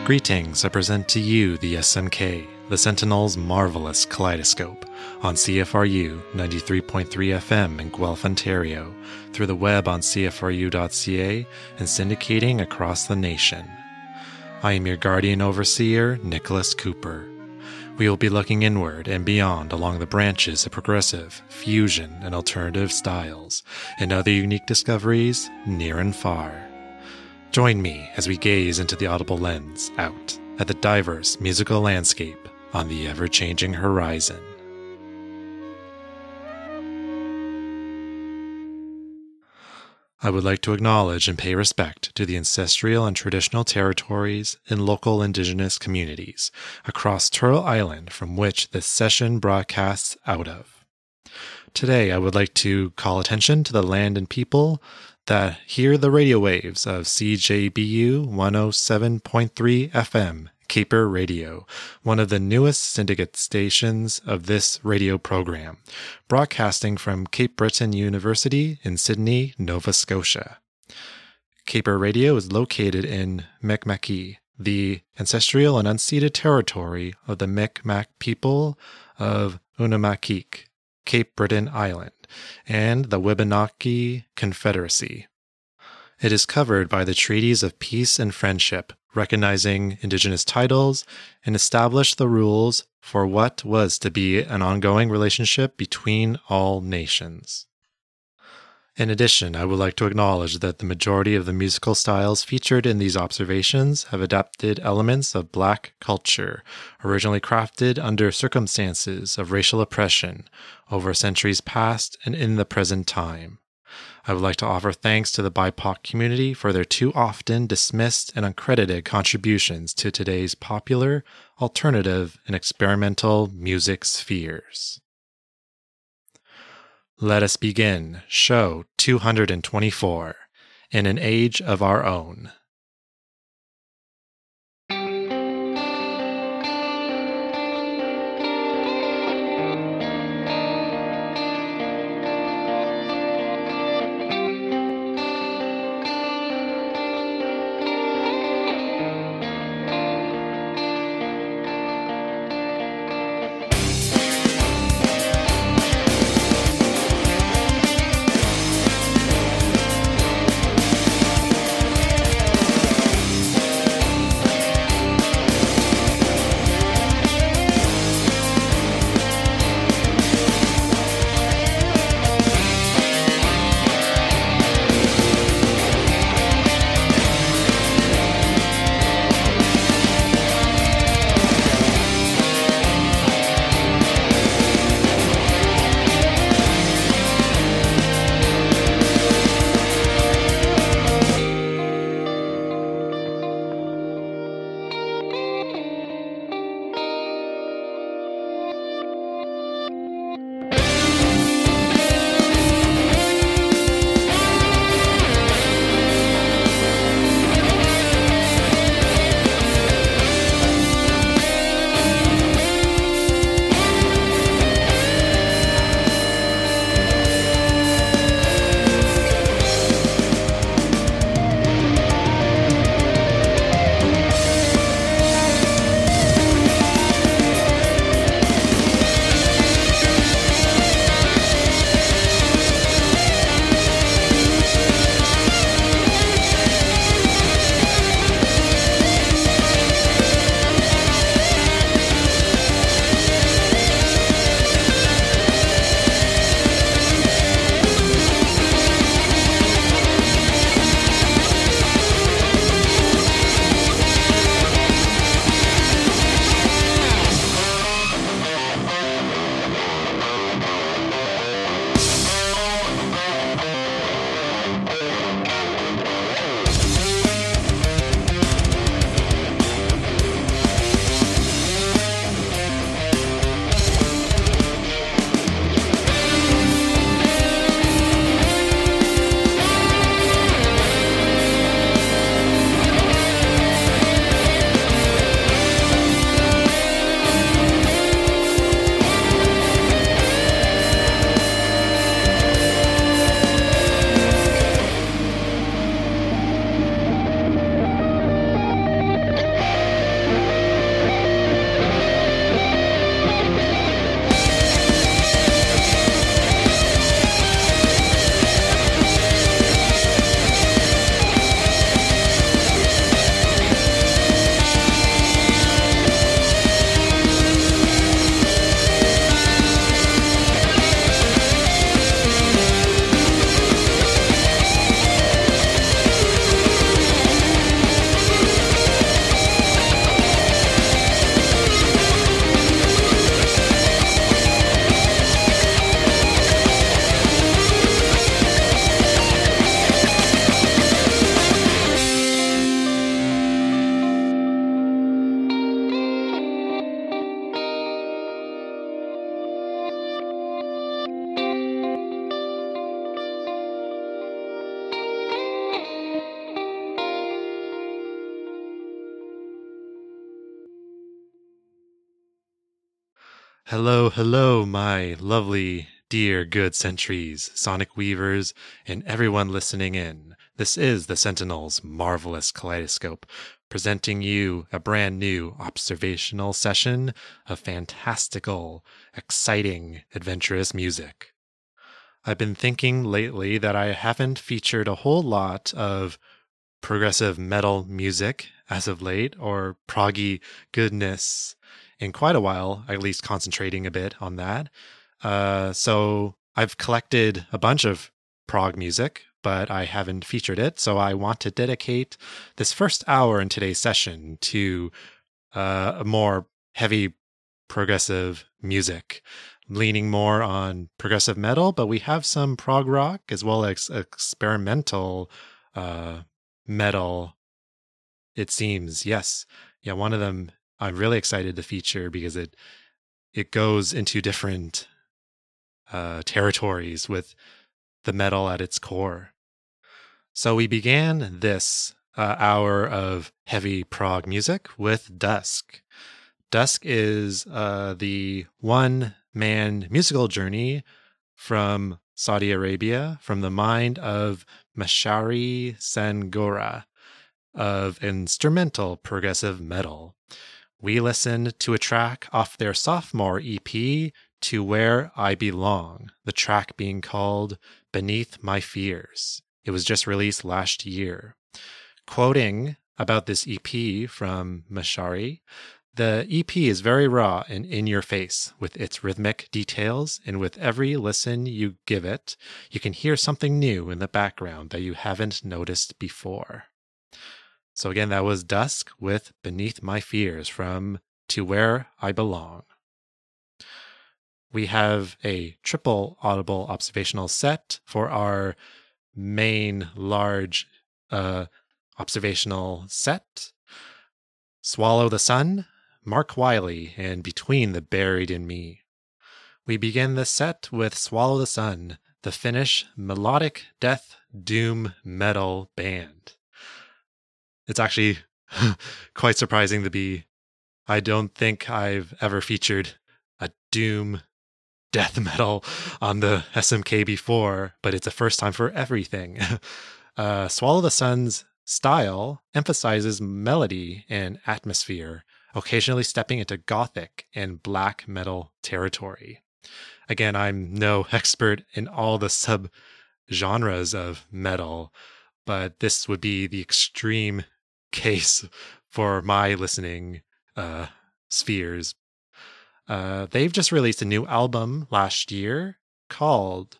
Greetings, I present to you the SMK, the Sentinel's marvelous kaleidoscope, on CFRU 93.3 FM in Guelph, Ontario, through the web on cfru.ca and syndicating across the nation. I am your guardian overseer, Nicholas Cooper. We will be looking inward and beyond along the branches of progressive, fusion, and alternative styles, and other unique discoveries near and far. Join me as we gaze into the audible lens out at the diverse musical landscape on the ever-changing horizon. I would like to acknowledge and pay respect to the ancestral and traditional territories and local Indigenous communities across Turtle Island from which this session broadcasts out of. Today, I would like to call attention to the land and people that hear the radio waves of CJBU 107.3 FM, Caper Radio, one of the newest syndicate stations of this radio program, broadcasting from Cape Breton University in Sydney, Nova Scotia. Caper Radio is located in Mi'kma'ki, the ancestral and unceded territory of the Mi'kmaq people of Unamakik, Cape Breton Island, and the Wabanaki Confederacy. It is covered by the Treaties of Peace and Friendship, recognizing Indigenous titles, and established the rules for what was to be an ongoing relationship between all nations. In addition, I would like to acknowledge that the majority of the musical styles featured in these observations have adapted elements of Black culture, originally crafted under circumstances of racial oppression over centuries past and in the present time. I would like to offer thanks to the BIPOC community for their too often dismissed and uncredited contributions to today's popular, alternative, and experimental music spheres. Let us begin show 224, In an Age of Our Own. Hello, hello, my lovely, dear, good sentries, sonic weavers, and everyone listening in. This is the Sentinel's Marvelous Kaleidoscope, presenting you a brand new observational session of fantastical, exciting, adventurous music. I've been thinking lately that I haven't featured a whole lot of progressive metal music as of late, or proggy goodness in quite a while, at least concentrating a bit on that. So I've collected a bunch of prog music, but I haven't featured it. So I want to dedicate this first hour in today's session to a more heavy progressive music, leaning more on progressive metal, but we have some prog rock as well as experimental metal, it seems. Yes. Yeah, one of them I'm really excited to feature because it goes into different territories with the metal at its core. So we began this hour of heavy prog music with Dusk. Dusk is the one-man musical journey from Saudi Arabia, from the mind of Mashari Sangora of instrumental progressive metal. We listened to a track off their sophomore EP, To Where I Belong, the track being called Beneath My Fears. It was just released last year. Quoting about this EP from Mashari, the EP is very raw and in your face with its rhythmic details, and with every listen you give it, you can hear something new in the background that you haven't noticed before. So again, that was Dusk with Beneath My Fears from To Where I Belong. We have a triple audible observational set for our main large observational set. Swallow the Sun, Mark Wiley, and Between the Buried and Me. We begin this set with Swallow the Sun, the Finnish melodic death doom metal band. It's actually quite surprising to be. I don't think I've ever featured a doom death metal on the SMK before, but it's a first time for everything. Swallow the Sun's style emphasizes melody and atmosphere, occasionally stepping into gothic and black metal territory. Again, I'm no expert in all the sub-genres of metal, but this would be the extreme case for my listening spheres. They've just released a new album last year called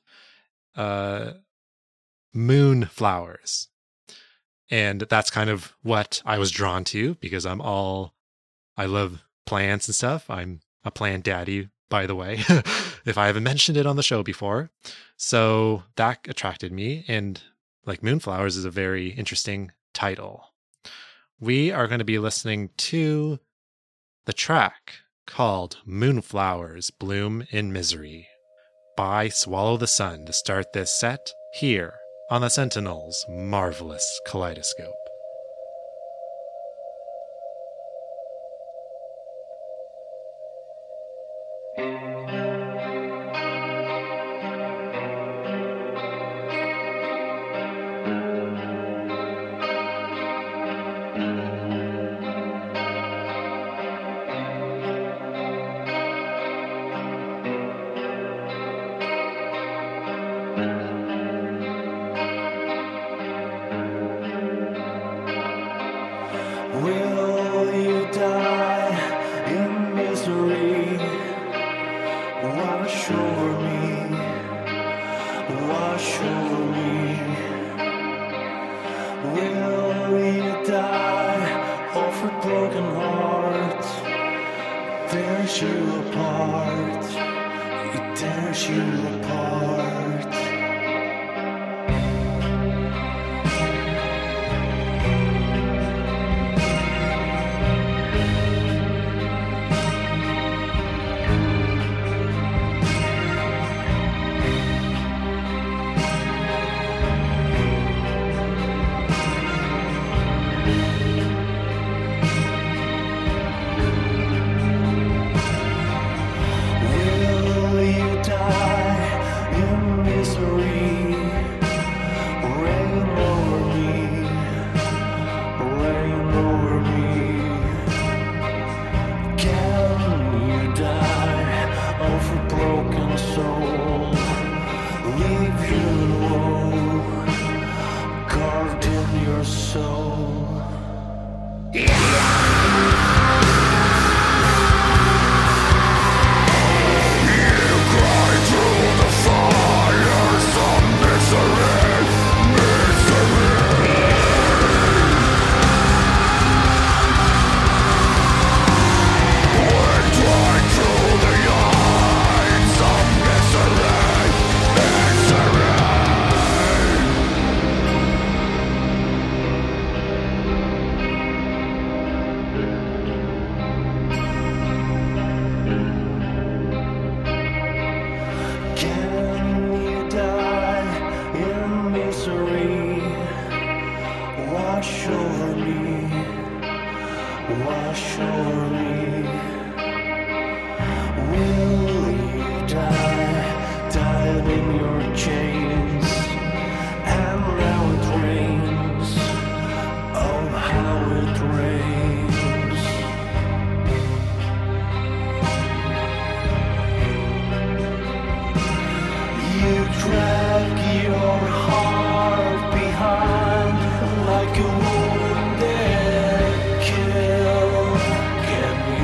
Moonflowers. And that's kind of what I was drawn to because I love plants and stuff. I'm a plant daddy, by the way, if I haven't mentioned it on the show before. So that attracted me. And like Moonflowers is a very interesting title. We are going to be listening to the track called Moonflowers Bloom in Misery by Swallow the Sun to start this set here on the Sentinel's Marvelous Kaleidoscope. misery wash over me, wash over me. Will you die, die in your chains? And now it rains, oh how it rains. You drag your heart behind like a wounded kill. Can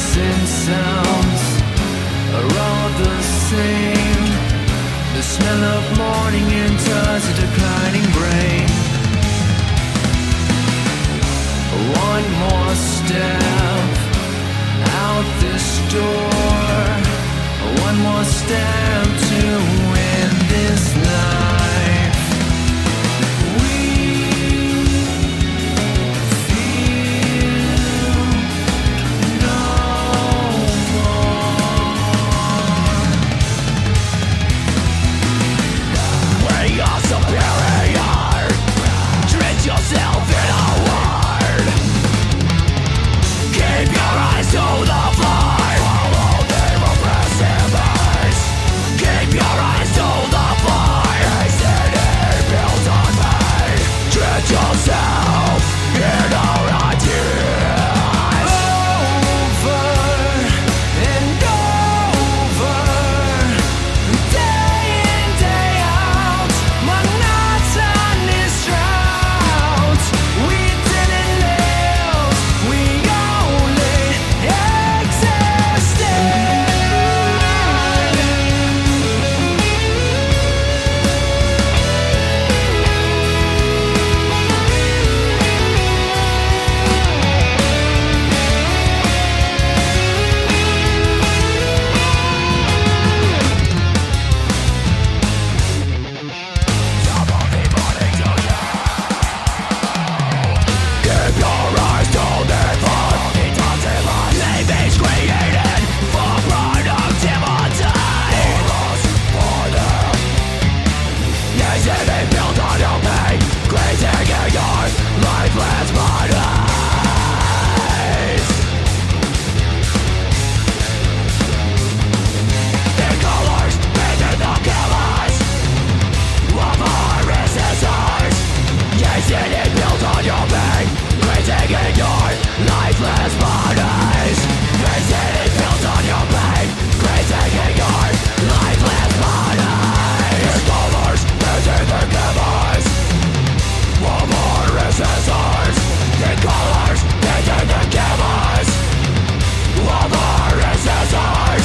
sights and sounds are all the same. The smell of morning enters a declining brain. One more step out this door. One more step to end this life. We feel no more. We are superior. Drench yourself in a word. Keep your eyes to the floor. Follow the repressive eyes. Keep your eyes to the floor. They said it built on pain. Drench yourself in our tears. Over and over, day in, day out, monotonous drought. We didn't live, we only existed. Keep your eyes to the floor. It doesn't lie. Living's created for productivity. For us, for them. Yes, it is built on your pain. Grazing in your lifeless bodies. The colors painted the killers of our ancestors. Yes, it is built on your pain. Grazing in your lifeless bodies. Yes, it is built on your pain. Grazing in your lifeless bodies. The colors painted the killers of our ancestors. The colors painted the killers of our ancestors.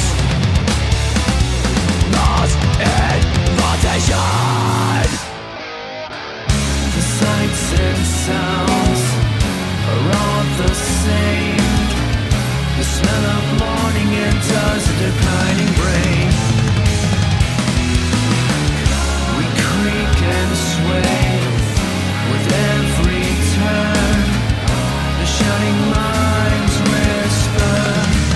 Lost in rotation. The sights and sounds are all the same. The smell of morning enters a declining brain. We creak and sway with every turn. The shouting minds whisper.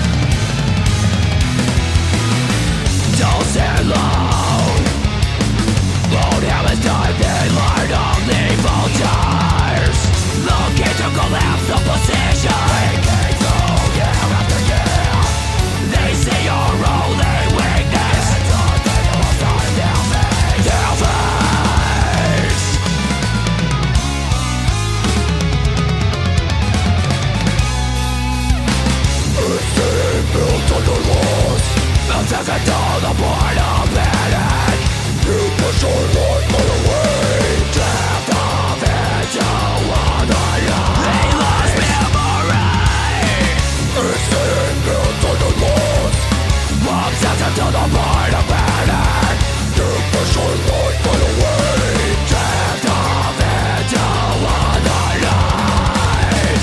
Don't stand alone. Won't have a time they learn only vultures. Looking to collapse the position. Breaking through year after year. They see your only weakness. It's all they lost on their face. Their face. It's city built on the walls. Built as a door, the point of panic. You push your life by the way. Draft off into wonderland. They lost memory. It's city built on the walls. Walks us into the point of panic. You push your life by the way. Draft off into wonderland.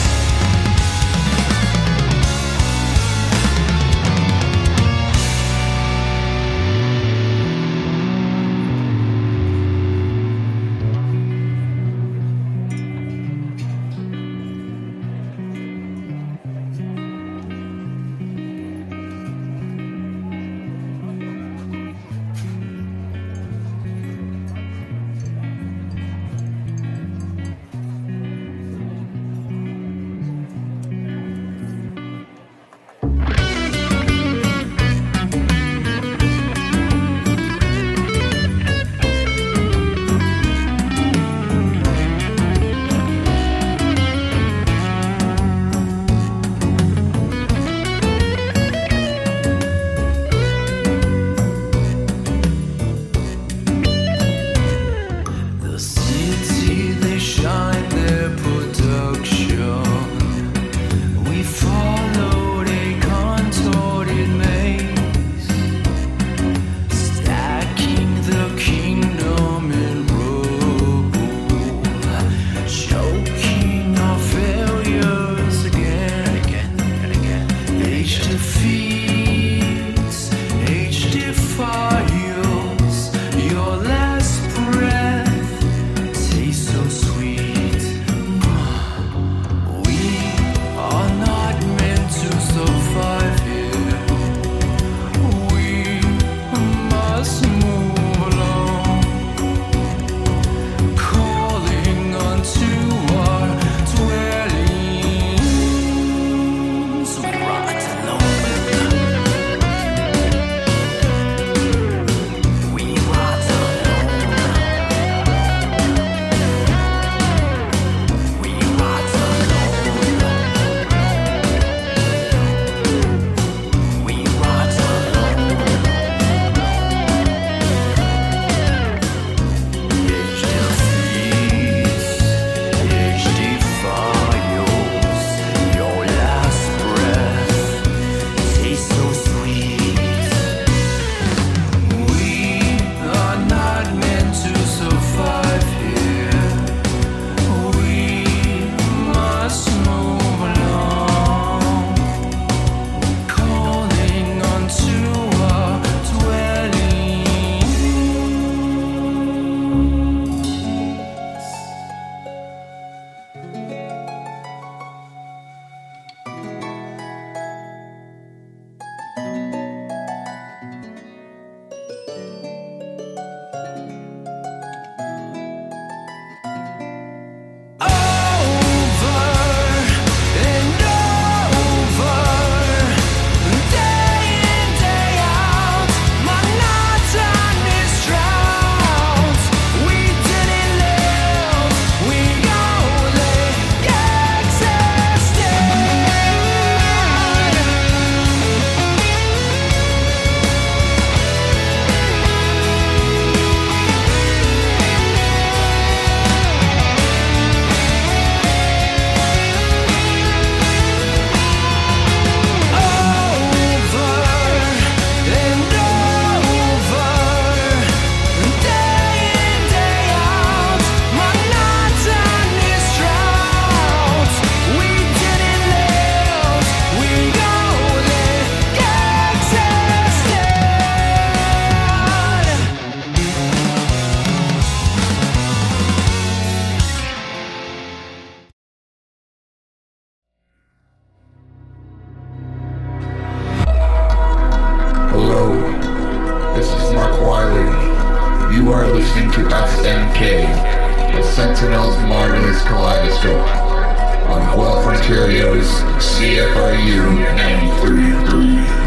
Hello, this is Mark Wiley. You are listening to SMK, the Sentinel's Marvelous Kaleidoscope, on Guelph, Ontario's CFRU 93.3.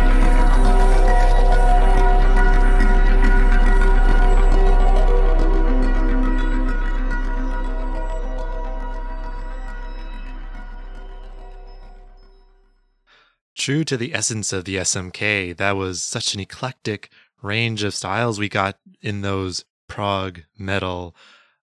True to the essence of the SMK, that was such an eclectic range of styles we got in those prog metal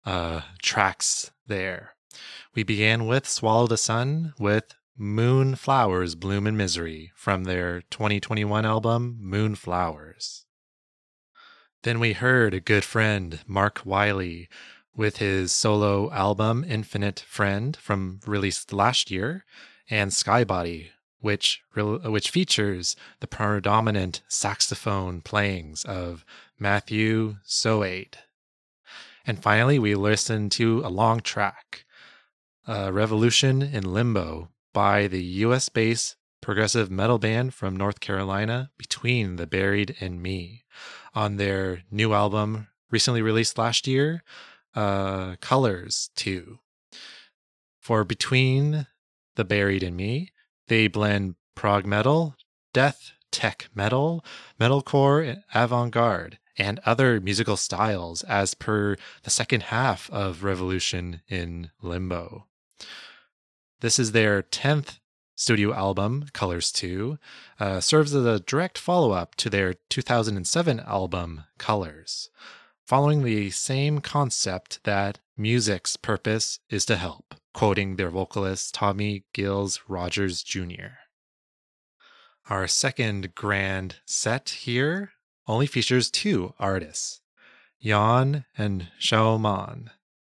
tracks there. We began with Swallow the Sun with Moonflowers Bloom in Misery from their 2021 album Moonflowers. Then we heard a good friend, Mark Wiley, with his solo album Infinite Friend from released last year, and Skybody, which features the predominant saxophone playings of Matthew Soade. And finally, we listened to a long track, Revolution in Limbo, by the US-based progressive metal band from North Carolina, Between the Buried and Me, on their new album recently released last year, Colors 2. For Between the Buried and Me, they blend prog metal, death, tech metal, metalcore, avant-garde, and other musical styles as per the second half of Revolution in Limbo. This is their 10th studio album, Colors 2, serves as a direct follow-up to their 2007 album, Colors, following the same concept that music's purpose is to help, quoting their vocalist Tommy Gills Rogers Jr. Our second grand set here only features two artists, Jan and Shauman.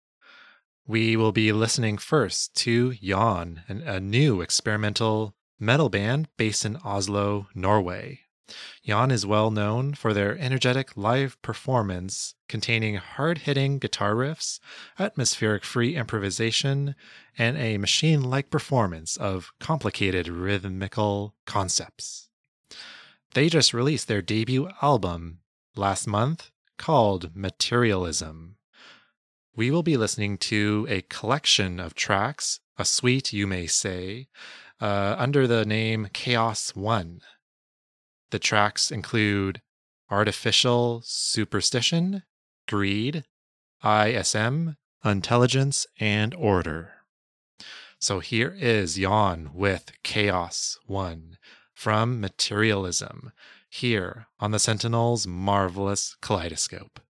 We will be listening first to Jan, a new experimental metal band based in Oslo, Norway. Jan is well known for their energetic live performance containing hard-hitting guitar riffs, atmospheric-free improvisation, and a machine-like performance of complicated rhythmical concepts. They just released their debut album last month called Materialism. We will be listening to a collection of tracks, a suite you may say, under the name Chaos 1. The tracks include Artificial Superstition, Greed, ISM, Intelligence, and Order. So here is Jan with Chaos 1 from Materialism, here on the Sentinel's Marvelous Kaleidoscope.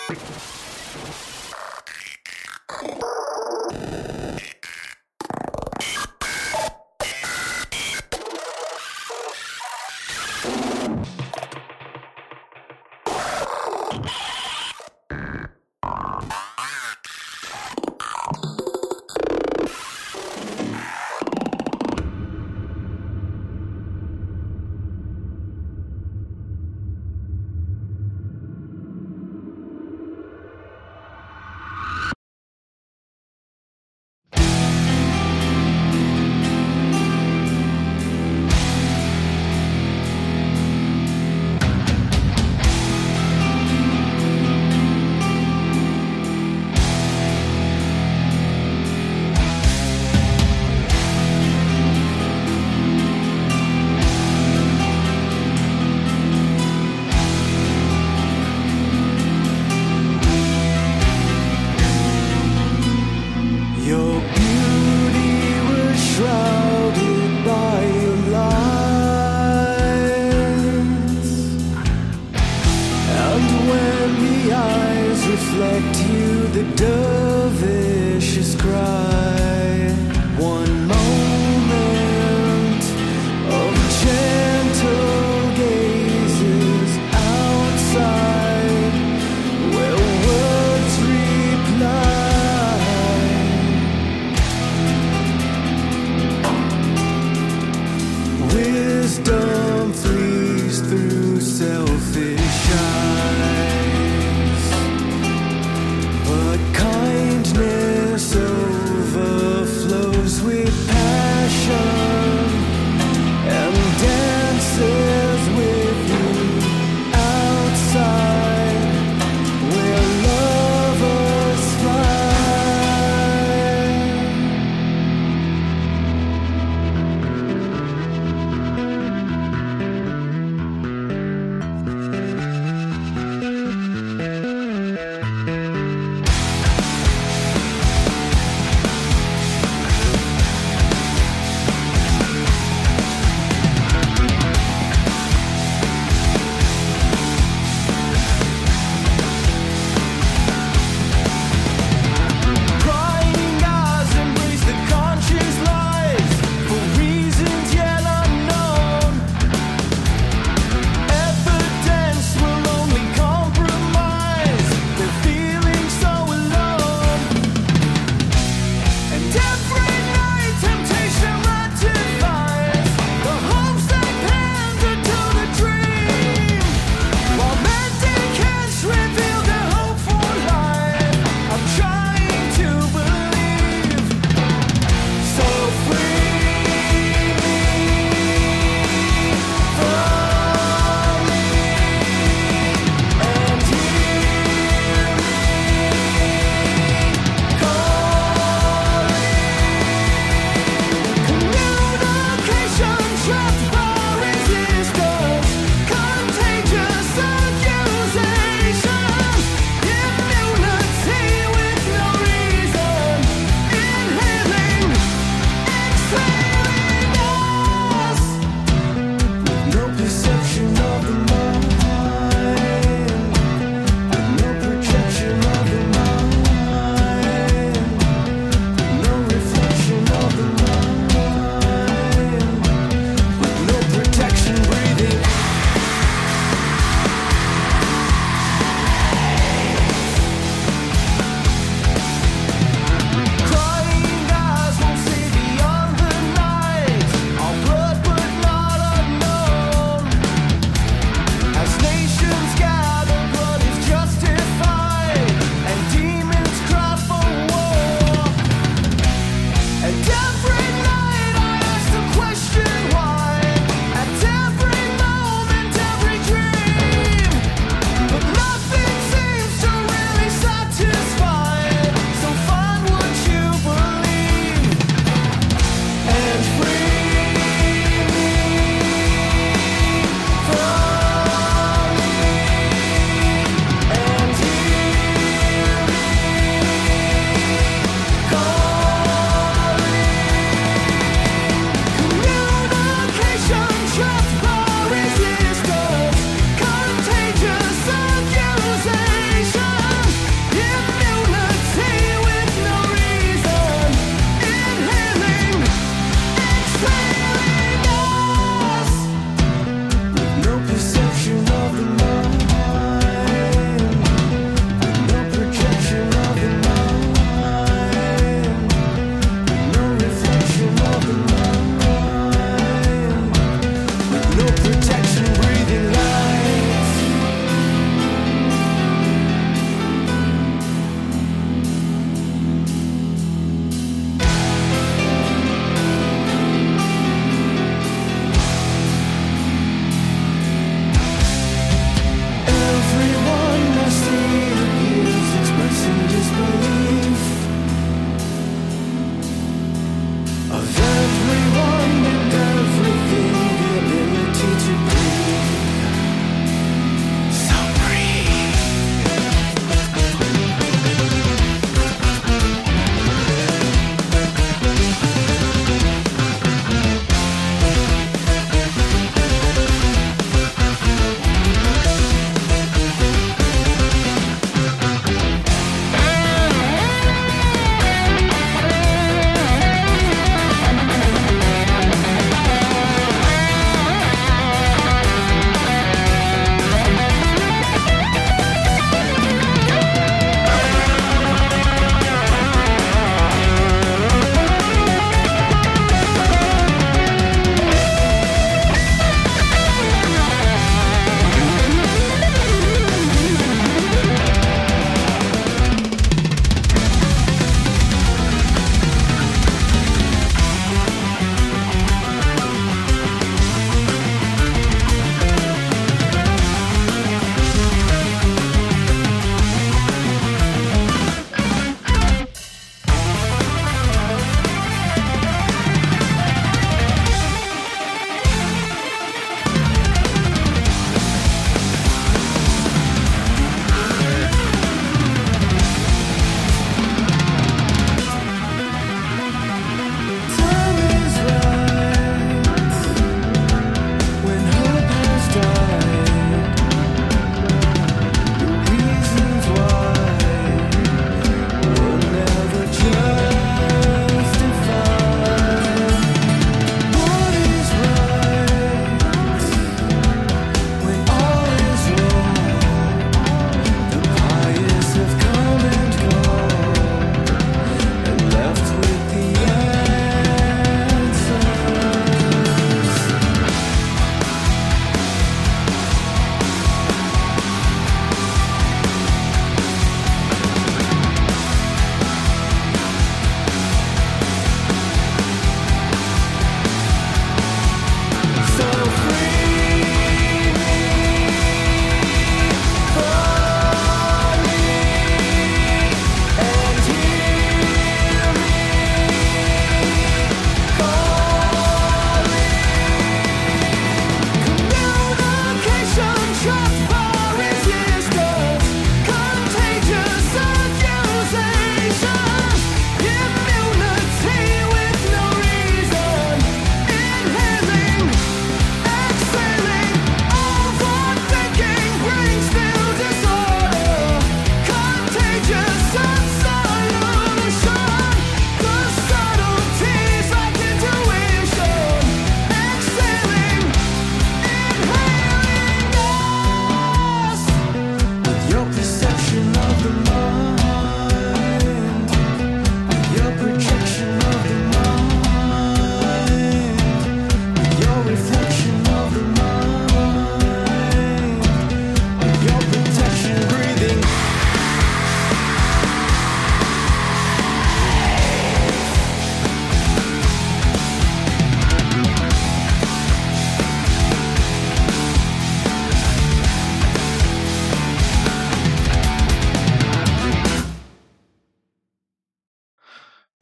Your beauty was shrouded by your lies, and when the eyes reflect you, the dervishes cry. One moment of gentle gazes outside, where words reply. Wisdom flees through selfish eyes, but kindness over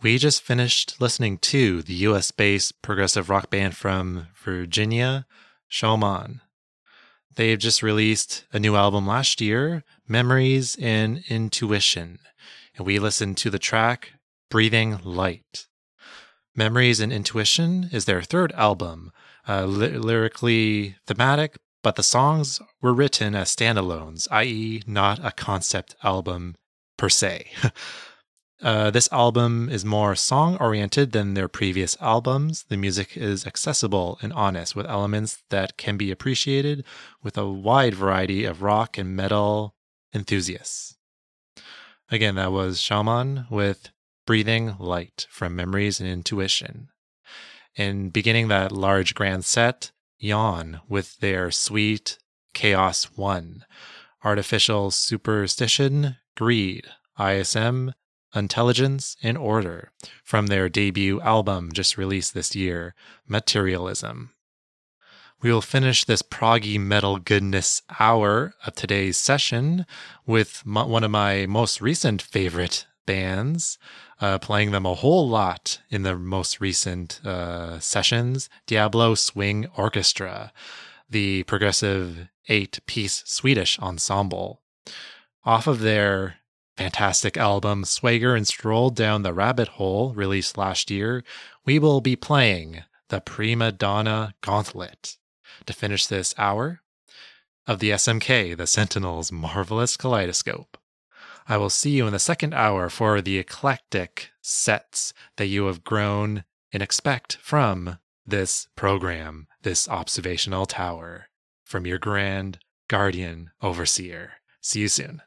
We just finished listening to the US-based progressive rock band from Virginia, Showman. They've just released a new album last year, Memories and Intuition, and we listened to the track Breathing Light. Memories and Intuition is their third album, lyrically thematic, but the songs were written as standalones, i.e. not a concept album per se. This album is more song-oriented than their previous albums. The music is accessible and honest, with elements that can be appreciated with a wide variety of rock and metal enthusiasts. Again, that was Showman with Breathing Light from Memories and Intuition. And beginning that large grand set, Yawn with their sweet Chaos 1, Artificial Superstition, Greed, ISM, Intelligence, and Order from their debut album just released this year, Materialism. We will finish this proggy metal goodness hour of today's session with one of my most recent favorite bands, playing them a whole lot in the most recent sessions, Diablo Swing Orchestra, the progressive 8-piece Swedish ensemble. Off of their fantastic album Swagger and Stroll Down the Rabbit Hole, released last year, we will be playing the Prima Donna Gauntlet to finish this hour of the SMK, the Sentinel's Marvelous Kaleidoscope. I will see you in the second hour for the eclectic sets that you have grown and expect from this program, this observational tower, from your grand guardian overseer. See you soon.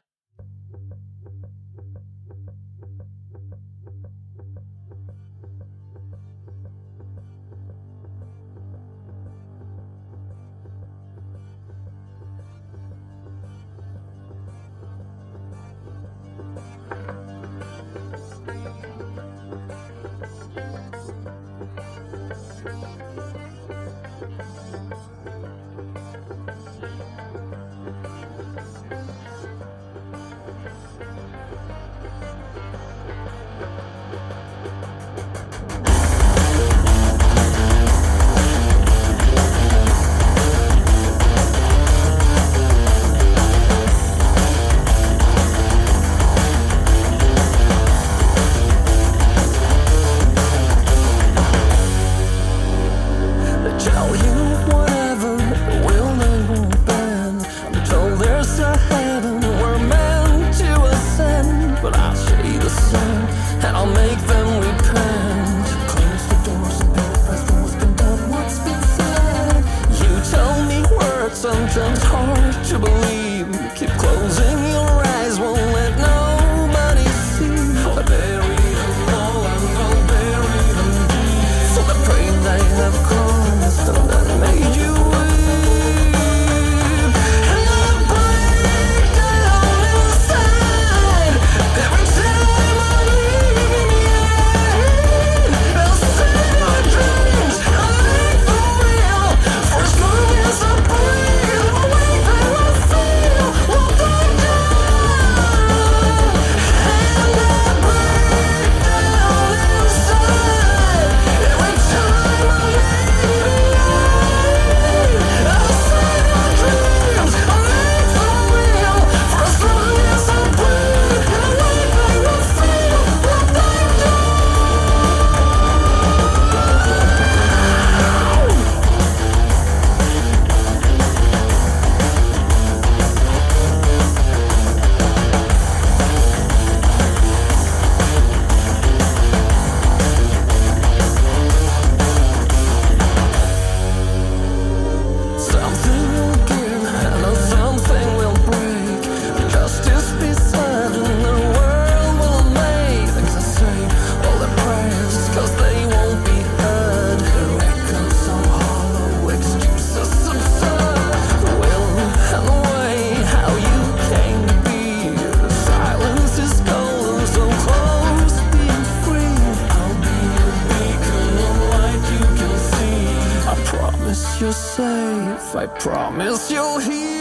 Sometimes hard to believe. Keep closing your eyes, won't let nobody see. I bury them all and I'll bury them deep. For the pain they have caused and that made you weep. And I break down inside every time I leave you. I'll save my dreams, I'll live for real. For as long as I breathe. You're safe, I promise you'll hear.